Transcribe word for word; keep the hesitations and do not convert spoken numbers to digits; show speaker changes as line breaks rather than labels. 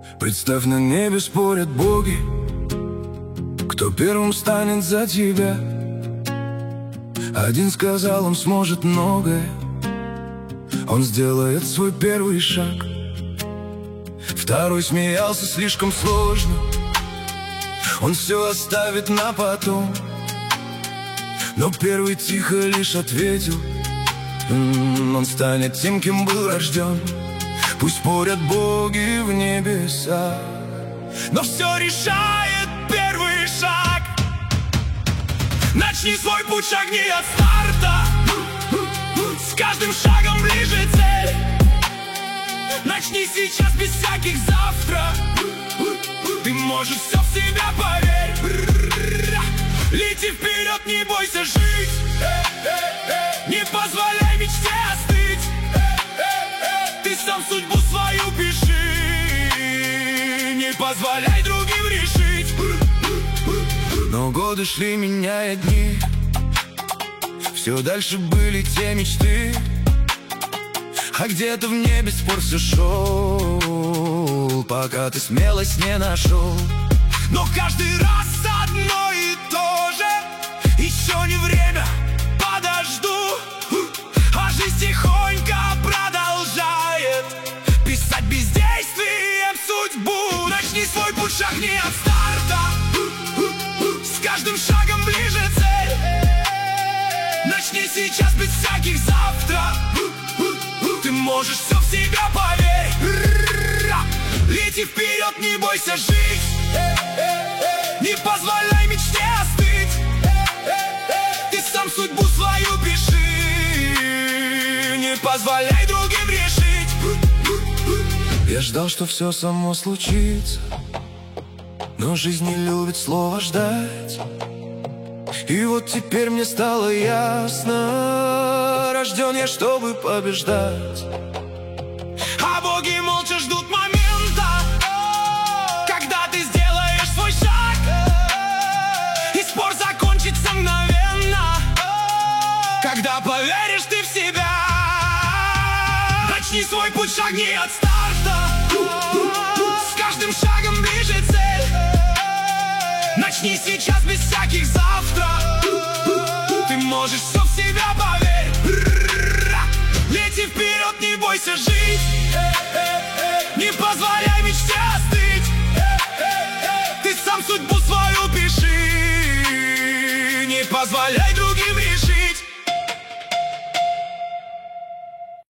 Представь, на небе спорят боги, кто первым станет за тебя. Один сказал, он сможет многое, он сделает свой первый шаг. Второй смеялся, слишком сложно, он все оставит на потом. Но первый тихо лишь ответил: М-м, он станет тем, кем был рожден. Пусть спорят боги в небесах, но все решает первый шаг. Начни свой путь, шагни от старта, с каждым шагом ближе цель. Начни сейчас, без всяких завтра, ты можешь все в себя, поверь. Лети вперед, не бойся жить, не позволяй мечте остыть. Ты сам судьбу свою пиши, не позволяй другим решить. Но годы шли, меняя дни, все дальше были те мечты. А где-то в небе спор все шел, пока ты смелость не нашел. Но каждый раз одно и то же: еще не время, подожду. А жизнь тихонько продолжает писать бездействием судьбу. Начни свой путь, шагни от старта, с каждым шагом ближе цель. Начни сейчас, без всяких завтра, ты можешь все в себя, поверь. Лети вперед, не бойся жить, не позволяй мечте остыть. Ты сам судьбу свою пиши, не позволяй другим решить. Я ждал, что все само случится, но жизнь не любит слово ждать. И вот теперь мне стало ясно: рожден я, чтобы побеждать. А боги молча ждут момента, когда ты сделаешь свой шаг, и спор закончится мгновенно, когда поверишь ты в себя. Начни свой путь, шагни от старта, с каждым шагом ближе цель. Начни сейчас, без всяких завтра, ты можешь все в себя, поверь. Лети вперед, не бойся жить, не позволяй мечте остыть. Ты сам судьбу свою пиши, не позволяй другим